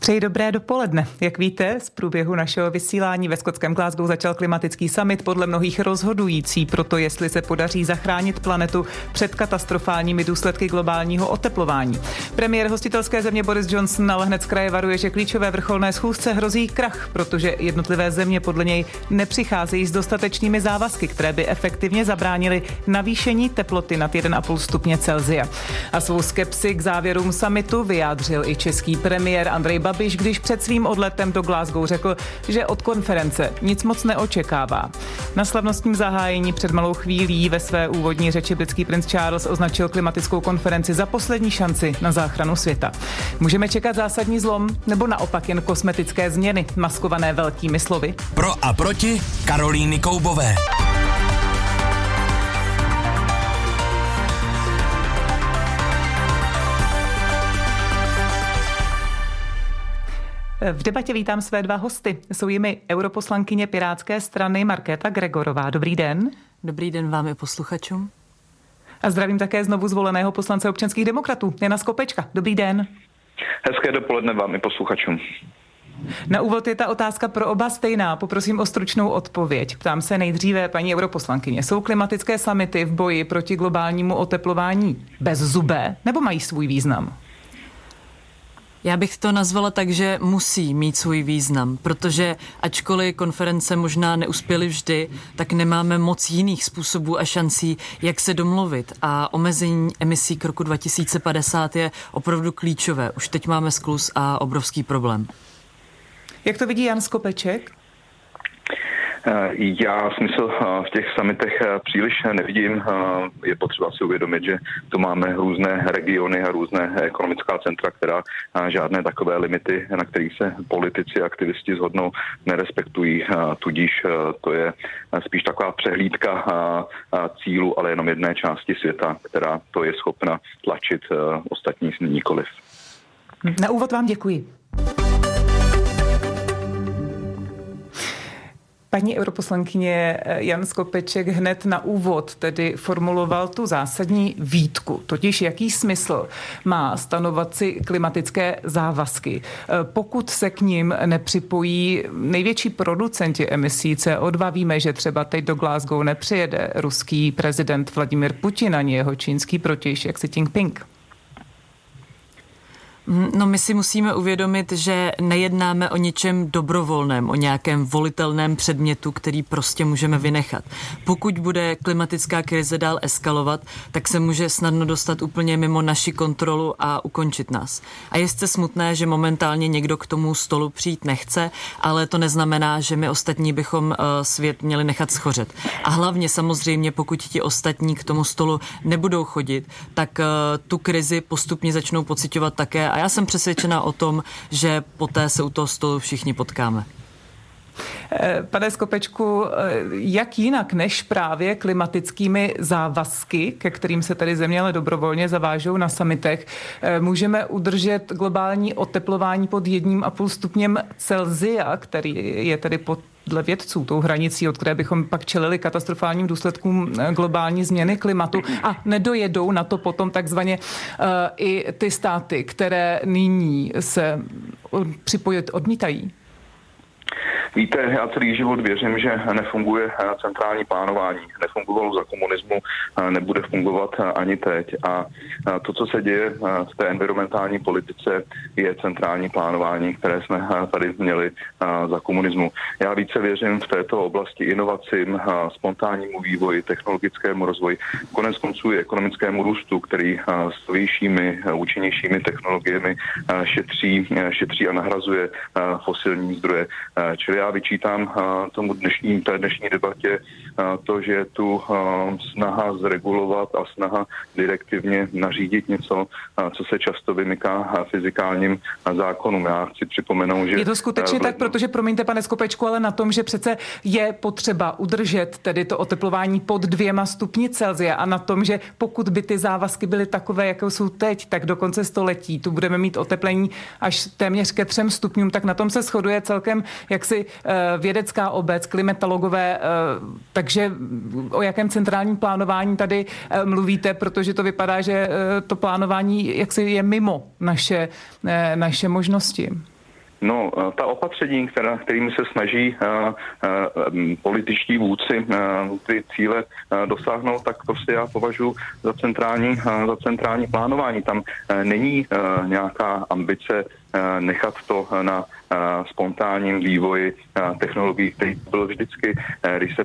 Přeji dobré dopoledne. Jak víte, z průběhu našeho vysílání ve skotském Glasgow začal klimatický summit, podle mnohých rozhodující pro to, jestli se podaří zachránit planetu před katastrofálními důsledky globálního oteplování. Premiér hostitelské země Boris Johnson ale hned z kraje varuje, že klíčové vrcholné schůzce hrozí krach, protože jednotlivé země podle něj nepřicházejí s dostatečnými závazky, které by efektivně zabránily navýšení teploty nad 1,5 stupně Celsia. A svou skepsi k závěrům summitu vyjádřil i český premiér Andrej Babiš, když před svým odletem do Glasgow řekl, že od konference nic moc neočekává. Na slavnostním zahájení před malou chvílí ve své úvodní řeči britský princ Charles označil klimatickou konferenci za poslední šanci na záchranu světa. Můžeme čekat zásadní zlom nebo naopak jen kosmetické změny maskované velkými slovy? Pro a proti Karolíny Koubové. V debatě vítám své dva hosty. Jsou jimi europoslankyně Pirátské strany Markéta Gregorová. Dobrý den. Dobrý den vám i posluchačům. A zdravím také znovu zvoleného poslance občanských demokratů Jana Skopečka. Dobrý den. Hezké dopoledne vám i posluchačům. Na úvod je ta otázka pro oba stejná. Poprosím o stručnou odpověď. Ptám se nejdříve paní europoslankyně. Jsou klimatické summity v boji proti globálnímu oteplování bezzubé nebo mají svůj význam? Já bych to nazvala tak, že musí mít svůj význam, protože ačkoliv konference možná neuspěly vždy, tak nemáme moc jiných způsobů a šancí, jak se domluvit. A omezení emisí k roku 2050 je opravdu klíčové. Už teď máme skluz a obrovský problém. Jak to vidí Jan Skopeček? Já smysl v těch summitech příliš nevidím. Je potřeba si uvědomit, že tu máme různé regiony a různé ekonomická centra, která žádné takové limity, na kterých se politici a aktivisti shodnou, nerespektují. Tudíž to je spíš taková přehlídka cílu, ale jenom jedné části světa, která to je schopna tlačit, ostatní nikoliv. Na úvod vám děkuji. Paní europoslankyně, Jan Skopeček hned na úvod tedy formuloval tu zásadní výtku, totiž jaký smysl má stanovat si klimatické závazky, pokud se k nim nepřipojí největší producenti emisí CO2. Víme, že třeba teď do Glasgow nepřijede ruský prezident Vladimír Putin ani jeho čínský protějšek Xi Jinping. No, my si musíme uvědomit, že nejednáme o něčem dobrovolném, o nějakém volitelném předmětu, který prostě můžeme vynechat. Pokud bude klimatická krize dál eskalovat, tak se může snadno dostat úplně mimo naši kontrolu a ukončit nás. A je sice smutné, že momentálně někdo k tomu stolu přijít nechce, ale to neznamená, že my ostatní bychom svět měli nechat schořet. A hlavně samozřejmě, pokud ti ostatní k tomu stolu nebudou chodit, tak tu krizi postupně začnou pociťovat také. A já jsem přesvědčena o tom, že poté se u toho stolu všichni potkáme. Pane Skopečku, jak jinak než právě klimatickými závazky, ke kterým se tady země ale dobrovolně zavážou na summitech, můžeme udržet globální oteplování pod 1,5 stupněm Celsia, který je tedy dle vědců tou hranicí, od které bychom pak čelili katastrofálním důsledkům globální změny klimatu, a nedojedou na to potom takzvaně i ty státy, které nyní se připojit odmítají? Víte, já celý život věřím, že nefunguje centrální plánování. Nefungovalo za komunismu, nebude fungovat ani teď. A to, co se děje v té environmentální politice, je centrální plánování, které jsme tady měli za komunismu. Já více věřím v této oblasti inovacím, spontánnímu vývoji, technologickému rozvoji, konec konců i ekonomickému růstu, který s vyššími, účinnějšími technologiemi šetří a nahrazuje fosilní zdroje. Čili já vyčítám tomu té dnešní debatě to, že je tu snaha zregulovat a snaha direktivně nařídit něco, co se často vymyká fyzikálním zákonům. Já chci připomenout, že... Je to skutečně tak, protože, promiňte, pane Skopečku, ale na tom, že přece je potřeba udržet tedy to oteplování pod 2 stupni Celsia a na tom, že pokud by ty závazky byly takové, jako jsou teď, tak do konce století tu budeme mít oteplení až téměř ke 3 stupňům, tak na tom se shoduje celkem jaksi vědecká obec, klimatologové, takže o jakém centrálním plánování tady mluvíte, protože to vypadá, že to plánování jaksi je mimo naše možnosti. No, ta opatření, kterými se snaží političtí vůdci ty cíle dosáhnout, tak prostě já považuji za centrální plánování. Tam není nějaká ambice nechat to na spontánním vývoji technologií, který byl vždycky, když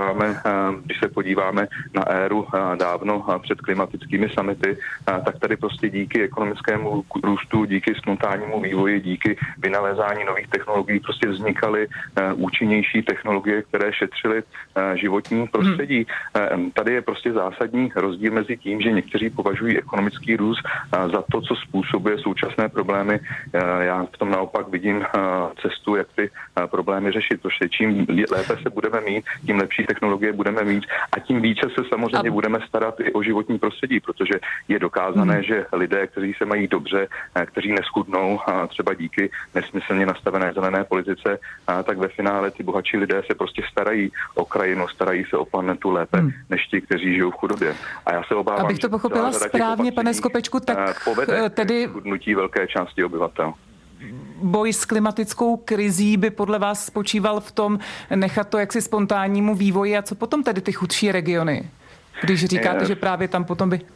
se podíváme na éru dávno před klimatickými summity, tak tady prostě díky ekonomickému růstu, díky spontánnímu vývoji, díky vynalézání nových technologií prostě vznikaly účinnější technologie, které šetřily životní prostředí. Tady je prostě zásadní rozdíl mezi tím, že někteří považují ekonomický růst za to, co způsobuje současné problémy. Já v tom naopak vidím cestu, jak ty problémy řešit, protože čím lépe se budeme mít, tím lepší technologie budeme mít a tím více se samozřejmě budeme starat i o životní prostředí, protože je dokázané, že lidé, kteří se mají dobře, kteří neschudnou třeba díky nesmyslně nastavené zelené politice, tak ve finále ty bohatší lidé se prostě starají o krajinu, starají se o planetu lépe, než ti, kteří žijou v chudobě. A já se obávám, abych to pochopila správně, pane Skopečku, tak povede tedy chudnutí velké části obyvatel. Boj s klimatickou krizí by podle vás spočíval v tom nechat to jaksi spontánnímu vývoji a co potom tedy ty chudší regiony? Když říkáte, že právě tam potom by...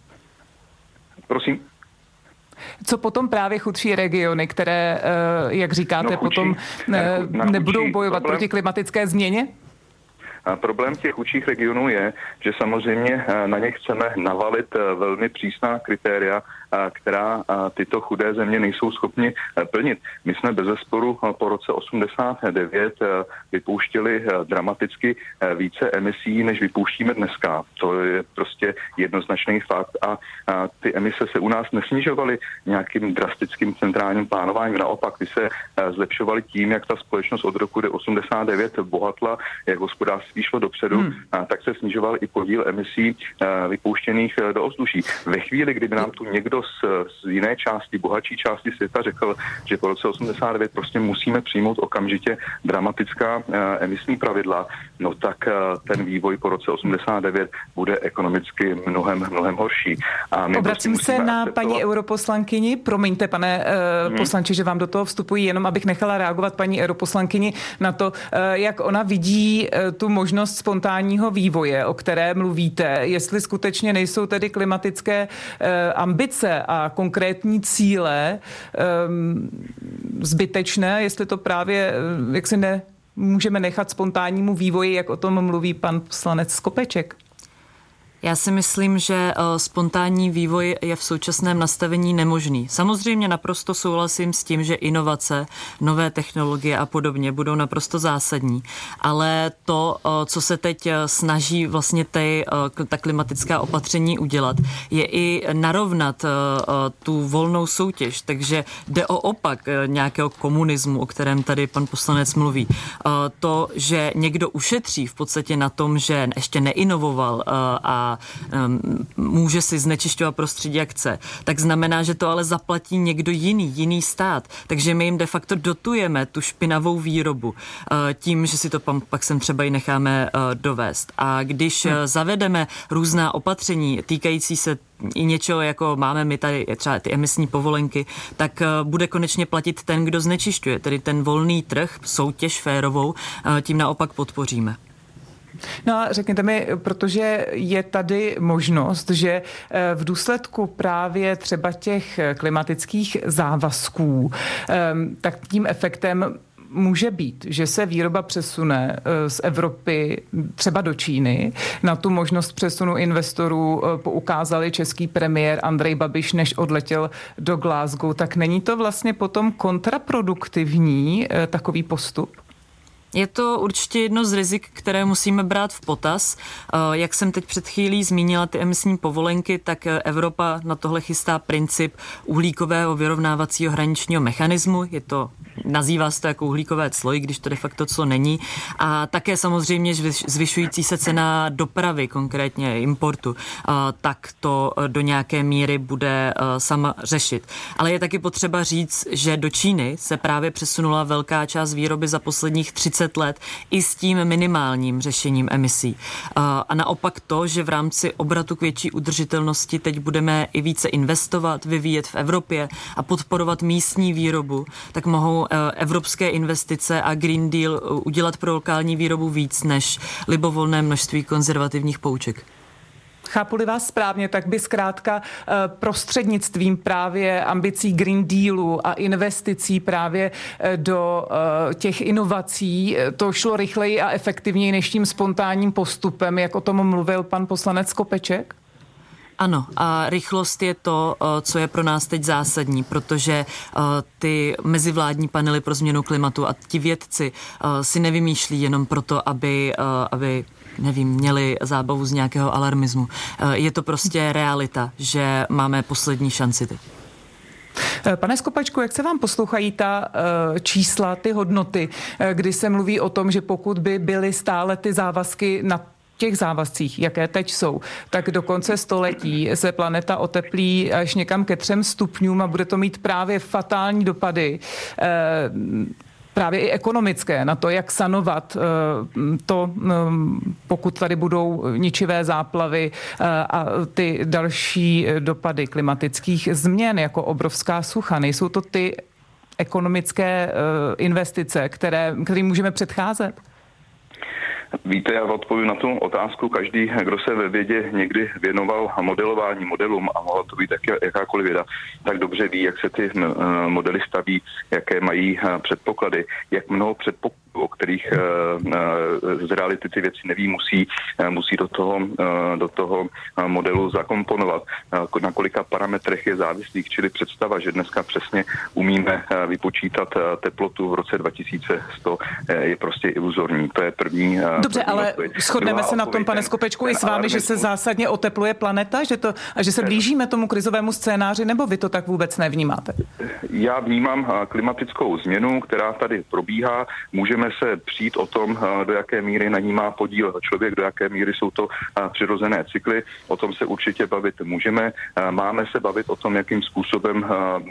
Prosím? Co potom právě chudší regiony, které, jak říkáte, potom nebudou bojovat proti klimatické změně? Problém těch chudších regionů je, že samozřejmě na ně chceme navalit velmi přísná kritéria, která tyto chudé země nejsou schopni plnit. My jsme bezesporu po roce 89 vypouštěli dramaticky více emisí, než vypouštíme dneska. To je prostě jednoznačný fakt a ty emise se u nás nesnižovaly nějakým drastickým centrálním plánováním. Naopak, ty se zlepšovaly tím, jak ta společnost od roku 89 bohatla, jak hospodářství šlo dopředu, tak se snižoval i podíl emisí vypouštěných do ovzduší. Ve chvíli, kdyby nám tu někdo z jiné části, bohatší části světa řekl, že po roce 89 prostě musíme přijmout okamžitě dramatická emisní pravidla, no tak ten vývoj po roce 89 bude ekonomicky mnohem horší. Obracím se na paní europoslankyni. Promiňte, pane poslanče, že vám do toho vstupuji, jenom abych nechala reagovat paní europoslankyni na to, jak ona vidí tu možnost spontánního vývoje, o které mluvíte, jestli skutečně nejsou tedy klimatické ambice a konkrétní cíle zbytečné, jestli to právě jaksi můžeme nechat spontánnímu vývoji, jak o tom mluví pan poslanec Skopeček. Já si myslím, že spontánní vývoj je v současném nastavení nemožný. Samozřejmě naprosto souhlasím s tím, že inovace, nové technologie a podobně budou naprosto zásadní, ale to, co se teď snaží vlastně ta klimatická opatření udělat, je i narovnat tu volnou soutěž, takže jde o opak nějakého komunismu, o kterém tady pan poslanec mluví. To, že někdo ušetří v podstatě na tom, že ještě neinovoval a může si znečišťovat prostředí, jak chce, tak znamená, že to ale zaplatí někdo jiný stát. Takže my jim de facto dotujeme tu špinavou výrobu tím, že si to pak sem třeba i necháme dovést. A když zavedeme různá opatření týkající se i něčeho, jako máme my tady třeba ty emisní povolenky, tak bude konečně platit ten, kdo znečišťuje. Tedy ten volný trh, soutěž férovou, tím naopak podpoříme. No a řekněte mi, protože je tady možnost, že v důsledku právě třeba těch klimatických závazků, tak tím efektem může být, že se výroba přesune z Evropy třeba do Číny. Na tu možnost přesunu investorů poukázali český premiér Andrej Babiš, než odletěl do Glasgow. Tak není to vlastně potom kontraproduktivní takový postup? Je to určitě jedno z rizik, které musíme brát v potaz. Jak jsem teď před chvílí zmínila ty emisní povolenky, tak Evropa na tohle chystá princip uhlíkového vyrovnávacího hraničního mechanismu. Nazývá se to jako uhlíkové clo, i když to de facto clo není. A také samozřejmě zvyšující se cena dopravy, konkrétně importu, tak to do nějaké míry bude sama řešit. Ale je taky potřeba říct, že do Číny se právě přesunula velká část výroby za posledních 30 let i s tím minimálním řešením emisí. A naopak to, že v rámci obratu k větší udržitelnosti teď budeme i více investovat, vyvíjet v Evropě a podporovat místní výrobu, tak mohou evropské investice a Green Deal udělat pro lokální výrobu víc než libovolné množství konzervativních pouček. Chápu-li vás správně, tak by zkrátka prostřednictvím právě ambicí Green Dealu a investicí právě do těch inovací to šlo rychleji a efektivněji než tím spontánním postupem, jak o tom mluvil pan poslanec Skopeček? Ano, a rychlost je to, co je pro nás teď zásadní, protože ty mezivládní panely pro změnu klimatu a ti vědci si nevymýšlí jenom proto, aby měli zábavu z nějakého alarmismu. Je to prostě realita, že máme poslední šanci teď. Pane Skopačku, jak se vám poslouchají ta čísla, ty hodnoty, kdy se mluví o tom, že pokud by byly stále ty závazky na těch závazcích, jaké teď jsou, tak do konce století se planeta oteplí až někam ke 3 stupňům a bude to mít právě fatální dopady, právě i ekonomické, na to, jak sanovat to, pokud tady budou ničivé záplavy a ty další dopady klimatických změn, jako obrovská sucha. Nejsou to ty ekonomické investice, kterým můžeme předcházet? Víte, já odpovím na tu otázku. Každý, kdo se ve vědě někdy věnoval modelování modelům, a mohla to být jakákoliv věda, tak dobře ví, jak se ty modely staví, jaké mají předpoklady, jak mnoho předpokladů, o kterých z reality ty věci neví, musí do toho modelu zakomponovat, na kolika parametrech je závislých, čili představa, že dneska přesně umíme vypočítat teplotu v roce 2100, je prostě iluzorní. To je první. Dobře, ale shodneme se na tom, pane Skopečku, i s vámi, že se zásadně otepluje planeta, že se blížíme tomu krizovému scénáři, nebo vy to tak vůbec nevnímáte? Já vnímám klimatickou změnu, která tady probíhá. Můžeme se přijít o tom, do jaké míry na ní má podíl člověk, do jaké míry jsou to přirozené cykly. O tom se určitě bavit můžeme. Máme se bavit o tom, jakým způsobem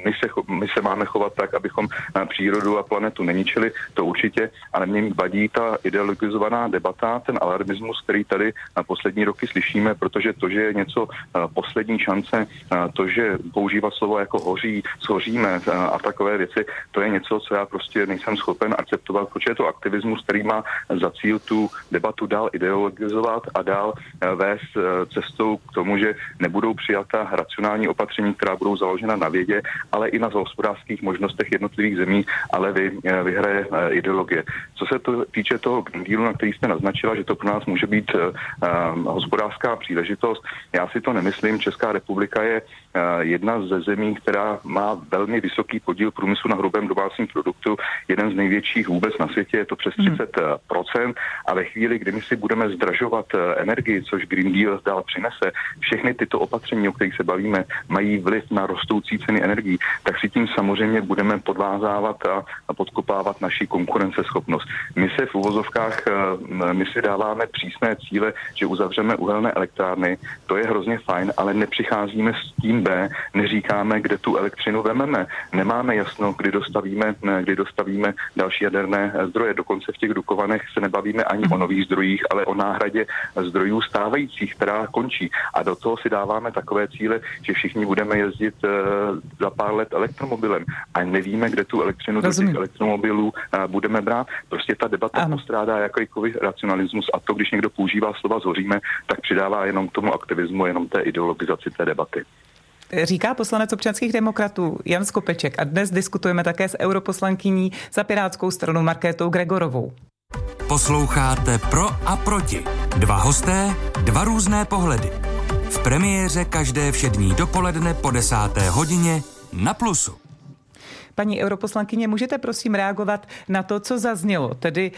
my se máme chovat tak, abychom přírodu a planetu neničili. To určitě, ale mě vadí ta ideologizovaná debata, ten alarmismus, který tady poslední roky slyšíme, protože to, že je něco poslední šance, to, že používat slovo jako shoříme a takové věci, to je něco, co já prostě nejsem schopen akceptovat, protože je to aktivismus, který má za cíl tu debatu dál ideologizovat a dál vést cestou k tomu, že nebudou přijata racionální opatření, která budou založena na vědě, ale i na hospodářských možnostech jednotlivých zemí, ale vyhraje ideologie. Co se to týče toho dílu, na který jste naznačila, že to pro nás může být hospodářská příležitost, já si to nemyslím. Česká republika je jedna ze zemí, která má velmi vysoký podíl průmyslu na hrubém domácím produktu, jeden z největších vůbec na světě, je to přes 30%, a ve chvíli, kdy my si budeme zdražovat energii, což Green Deal dál přinese, všechny tyto opatření, o kterých se bavíme, mají vliv na rostoucí ceny energií, tak si tím samozřejmě budeme podvázávat a podkopávat naši konkurenceschopnost. My se v uvozovkách, my si dáváme přísné cíle, že uzavřeme uhelné elektrárny, to je hrozně fajn, ale nepřicházíme s tím B, neříkáme, kde tu elektřinu vememe. Nemáme jasno, kdy dostavíme další jaderné zdroje. Dokonce v těch Dukovanech se nebavíme ani o nových zdrojích, ale o náhradě zdrojů stávajících, která končí. A do toho si dáváme takové cíle, že všichni budeme jezdit za pár let elektromobilem a nevíme, kde tu elektřinu do těch elektromobilů budeme brát. Prostě ta debata postrádá jakýkoliv racionalismus, a to, když někdo používá slova shoříme, tak přidává jenom k tomu aktivismu, jenom té ideologizaci té debaty. Říká poslanec občanských demokratů Jan Skopeček a dnes diskutujeme také s europoslankyní za Pirátskou stranu Markétou Gregorovou. Posloucháte Pro a proti. Dva hosté, dva různé pohledy. V premiéře každé všední dopoledne po 10. hodině na Plusu. Paní europoslankyně, můžete prosím reagovat na to, co zaznělo, tedy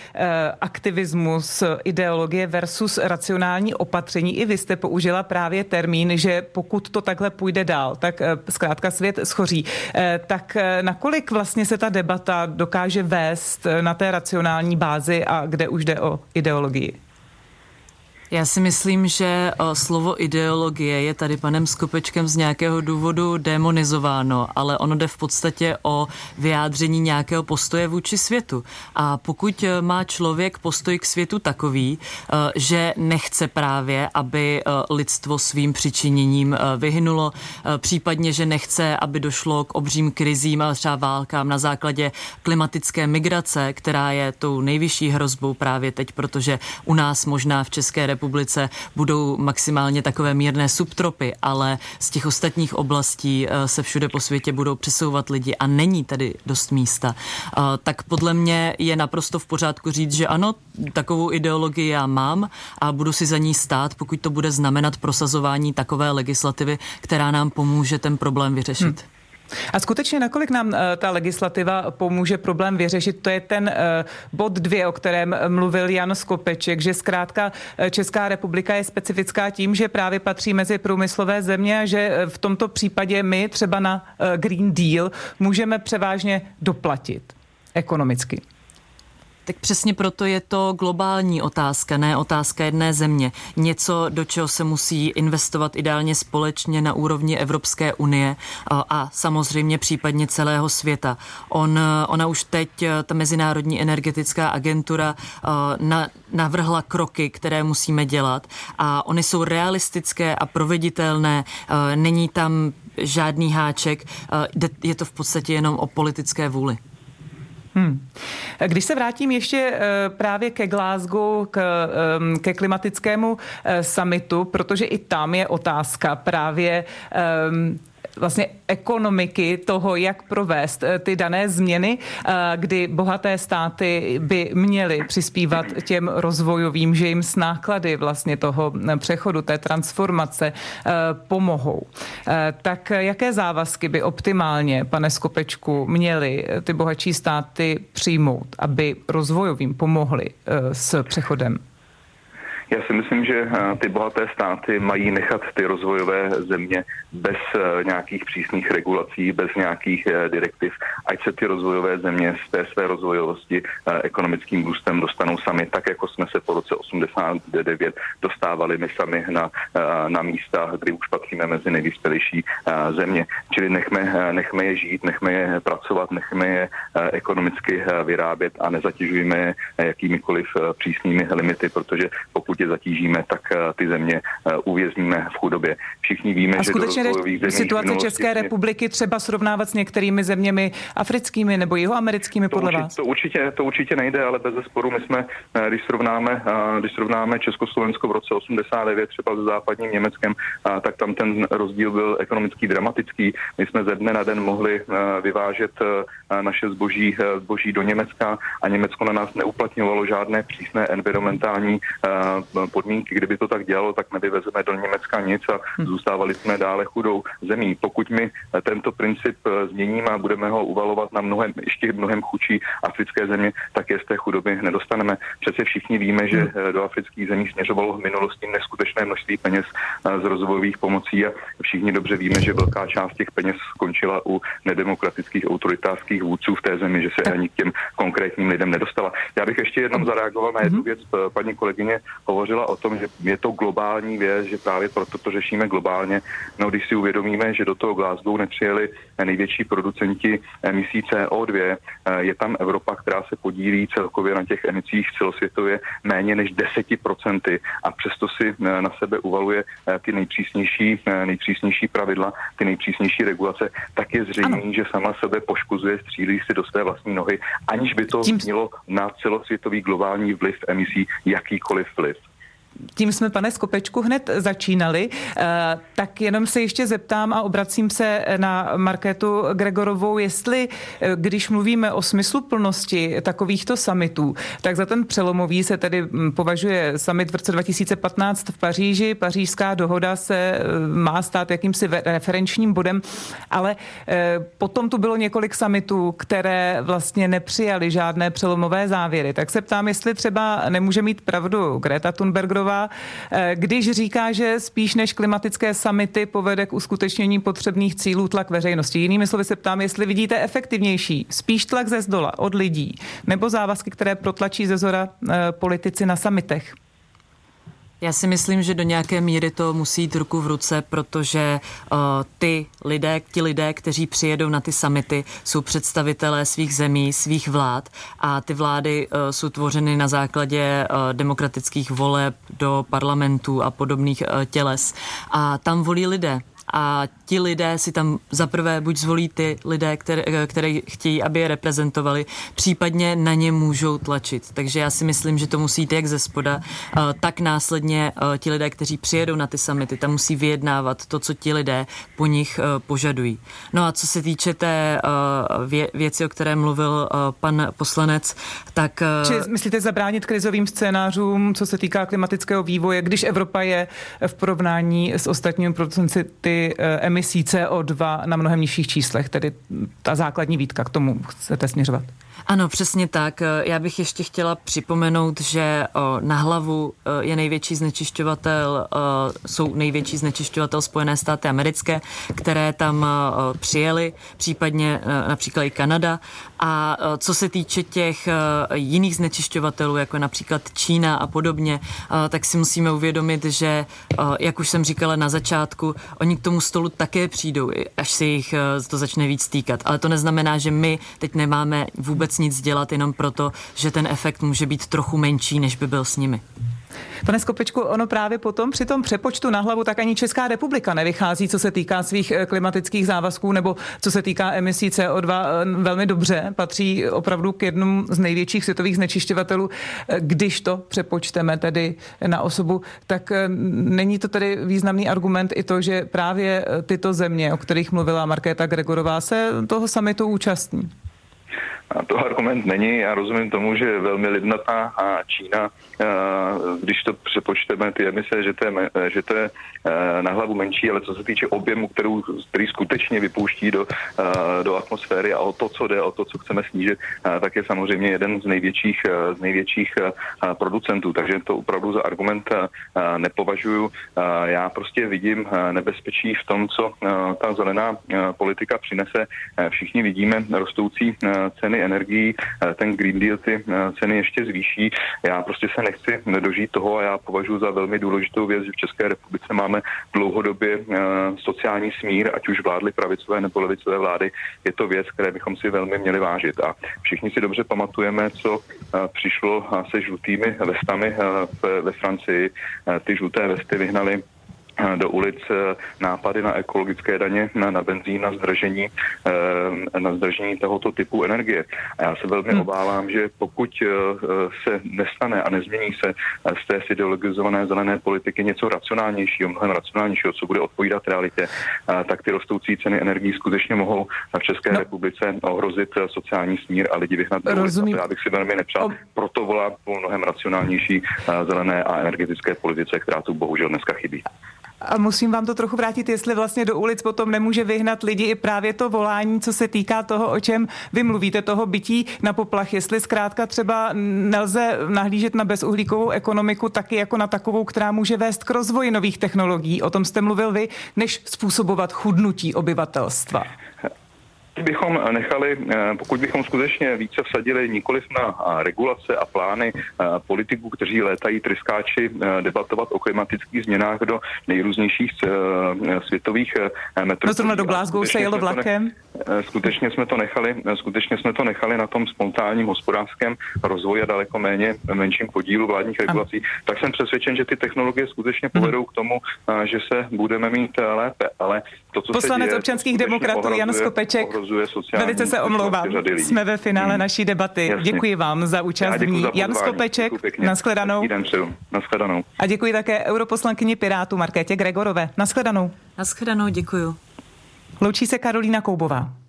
aktivismus, ideologie versus racionální opatření. I vy jste použila právě termín, že pokud to takhle půjde dál, tak zkrátka svět schoří. Tak nakolik vlastně se ta debata dokáže vést na té racionální bázi a kde už jde o ideologii? Já si myslím, že slovo ideologie je tady panem Skopečkem z nějakého důvodu demonizováno, ale ono jde v podstatě o vyjádření nějakého postoje vůči světu. A pokud má člověk postoj k světu takový, že nechce právě, aby lidstvo svým přičiněním vyhnulo, případně, že nechce, aby došlo k obřím krizím a třeba válkám na základě klimatické migrace, která je tou nejvyšší hrozbou právě teď, protože u nás možná v České republice budou maximálně takové mírné subtropy, ale z těch ostatních oblastí se všude po světě budou přesouvat lidi a není tady dost místa. Tak podle mě je naprosto v pořádku říct, že ano, takovou ideologii já mám a budu si za ní stát, pokud to bude znamenat prosazování takové legislativy, která nám pomůže ten problém vyřešit. A skutečně nakolik nám ta legislativa pomůže problém vyřešit? To je ten bod 2, o kterém mluvil Jan Skopeček, že zkrátka Česká republika je specifická tím, že právě patří mezi průmyslové země a že v tomto případě my třeba na Green Deal můžeme převážně doplatit ekonomicky. Tak přesně proto je to globální otázka, ne otázka jedné země. Něco, do čeho se musí investovat ideálně společně na úrovni Evropské unie a samozřejmě případně celého světa. Ona už teď, ta Mezinárodní energetická agentura, navrhla kroky, které musíme dělat a ony jsou realistické a proveditelné. Není tam žádný háček, je to v podstatě jenom o politické vůli. Když se vrátím ještě právě ke Glasgow, ke klimatickému summitu, protože i tam je otázka právě vlastně ekonomiky toho, jak provést ty dané změny, kdy bohaté státy by měly přispívat těm rozvojovým, že jim s náklady vlastně toho přechodu, té transformace pomohou. Tak jaké závazky by optimálně, pane Skopečku, měly ty bohatší státy přijmout, aby rozvojovým pomohly s přechodem? Já si myslím, že ty bohaté státy mají nechat ty rozvojové země bez nějakých přísných regulací, bez nějakých direktiv, ať se ty rozvojové země z té své rozvojovosti ekonomickým růstem dostanou sami, tak jako jsme se po roce 89 dostávali my sami na místa, kdy už patříme mezi nejvyspělejší země. Čili nechme je žít, nechme je pracovat, nechme je ekonomicky vyrábět a nezatěžujeme je jakýmikoliv přísnými limity, protože pokud je zatížíme, tak ty země uvězníme v chudobě. Všichni víme, a skutečně že situace České republiky třeba srovnávat s některými zeměmi africkými nebo jihoamerickými podle vás? To určitě nejde, ale bez zesporu my jsme, když srovnáme Československo v roce 89 třeba se západním Německem, tak tam ten rozdíl byl ekonomicky dramatický. My jsme ze dne na den mohli vyvážet naše zboží do Německa a Německo na nás neuplatňovalo žádné přísné environmentální podmínky. Kdyby to tak dělalo, tak nevyvezeme do Německa nic a zůstávali jsme dále chudou zemí. Pokud my tento princip změníme a budeme ho uvalovat na ještě mnohem chudší africké země, tak je z té chudoby nedostaneme. Přece všichni víme, že do afrických zemí směřovalo v minulosti neskutečné množství peněz z rozvojových pomocí a všichni dobře víme, že velká část těch peněz skončila u nedemokratických autoritářských vůdců v té zemi, že se ani k těm konkrétním lidem nedostala. Já bych ještě jednou zareagoval na jednu věc. Paní kolegyně hovořila o tom, že je to globální věc, že právě proto to řešíme globálně. No, když si uvědomíme, že do toho Glasgow nepřijeli největší producenti emisí CO2, je tam Evropa, která se podílí celkově na těch emisích celosvětově méně než 10% a přesto si na sebe uvaluje ty nejpřísnější pravidla, ty nejpřísnější regulace, tak je zřejmé, že sama sebe poškozuje, střílí si do své vlastní nohy, aniž by to mělo na celosvětový globální vliv emisí jakýkoliv vliv. Tím jsme, pane Skopečku, hned začínali, tak jenom se ještě zeptám a obracím se na Markétu Gregorovou, jestli, když mluvíme o smysluplnosti takovýchto summitů, tak za ten přelomový se tedy považuje summit v roce 2015 v Paříži. Pařížská dohoda se má stát jakýmsi referenčním bodem, ale potom tu bylo několik summitů, které vlastně nepřijaly žádné přelomové závěry. Tak se ptám, jestli třeba nemůže mít pravdu Greta Thunbergová, když říká, že spíš než klimatické summity povede k uskutečnění potřebných cílů tlak veřejnosti. Jinými slovy se ptám, jestli vidíte efektivnější spíš tlak ze zdola od lidí nebo závazky, které protlačí ze zora politici na summitech. Já si myslím, že do nějaké míry to musí jít ruku v ruce, protože ti lidé, kteří přijedou na ty summity, jsou představitelé svých zemí, svých vlád a ty vlády jsou tvořeny na základě demokratických voleb do parlamentů a podobných těles. A tam volí lidé. A ti lidé si tam zaprvé buď zvolí ty lidé, které chtějí, aby je reprezentovali, případně na ně můžou tlačit. Takže já si myslím, že to musí jít jak ze spoda, tak následně ti lidé, kteří přijedou na ty summity, tam musí vyjednávat to, co ti lidé po nich požadují. No a co se týče té věci, o které mluvil pan poslanec, tak... Či myslíte zabránit krizovým scénářům, co se týká klimatického vývoje, když Evropa je v porovnání s ostatními producenty emisí CO2 na mnohem nižších číslech, tedy ta základní výtka, k tomu chcete směřovat? Ano, přesně tak. Já bych ještě chtěla připomenout, že na hlavu je jsou největší znečišťovatel Spojené státy americké, které tam přijeli, případně například i Kanada. A co se týče těch jiných znečišťovatelů, jako například Čína a podobně, tak si musíme uvědomit, že, jak už jsem říkala na začátku, oni k tomu stolu také přijdou, až se jich to začne víc týkat. Ale to neznamená, že my teď nemáme vůbec nic dělat jenom proto, že ten efekt může být trochu menší, než by byl s nimi. Pane Skopečku, ono právě potom při tom přepočtu na hlavu tak ani Česká republika nevychází, co se týká svých klimatických závazků nebo co se týká emisí CO2 velmi dobře. Patří opravdu k jednomu z největších světových znečišťovatelů. Když to přepočteme tedy na osobu, tak není to tedy významný argument i to, že právě tyto země, o kterých mluvila Markéta Gregorová, se toho summitu účastní? A to argument není. Já rozumím tomu, že je velmi lidnatá Čína, když to přepočteme ty emise, že to je na hlavu menší, ale co se týče objemu, který skutečně vypouští do atmosféry a o to, co chceme snížit, tak je samozřejmě jeden z největších producentů. Takže to opravdu za argument nepovažuju. Já prostě vidím nebezpečí v tom, co ta zelená politika přinese. Všichni vidíme rostoucí ceny energií, ten Green Deal ty ceny ještě zvýší. Já prostě se nechci dožít toho a já považuji za velmi důležitou věc, že v České republice máme dlouhodobě sociální smír, ať už vládly pravicové nebo levicové vlády. Je to věc, které bychom si velmi měli vážit. A všichni si dobře pamatujeme, co přišlo se žlutými vestami ve Francii. Ty žluté vesty vyhnaly do ulic nápady na ekologické daně, na benzín, na zdržení tohoto typu energie. A já se velmi obávám, že pokud se nestane a nezmění se z té ideologizované zelené politiky něco racionálnějšího, mnohem racionálnějšího, co bude odpovídat realitě, tak ty rostoucí ceny energií skutečně mohou v České republice ohrozit sociální smír a lidi vyhnat do ulic. Já bych si velmi nepřál. Proto volám po mnohem racionálnější zelené a energetické politice, která tu bohužel dneska chybí. A musím vám to trochu vrátit, jestli vlastně do ulic potom nemůže vyhnat lidi i právě to volání, co se týká toho, o čem vy mluvíte, toho bytí na poplach. Jestli zkrátka třeba nelze nahlížet na bezuhlíkovou ekonomiku taky jako na takovou, která může vést k rozvoji nových technologií, o tom jste mluvil vy, než způsobovat chudnutí obyvatelstva. Pokud bychom skutečně více vsadili nikoliv na regulace a plány politiků, kteří létají tryskáči debatovat o klimatických změnách do nejrůznějších světových metropolí. No zrovna do Glasgow se jelo vlakem. Skutečně jsme to nechali na tom spontánním hospodářském rozvoji a daleko menším podílu vládních regulací. Tak jsem přesvědčen, že ty technologie skutečně povedou k tomu, že se budeme mít lépe. Ale to, co poslanec občanských demokratů Jan Skopeček, velice se omlouvám. Jsme ve finále naší debaty. Jasně. Děkuji vám za účast v ní. Jan Skopeček, nashledanou. Nashledanou. A děkuji také europoslankyni Pirátů Markétě Gregorové. Nashledanou. Nashledanou, děkuju. Loučí se Karolína Koubová.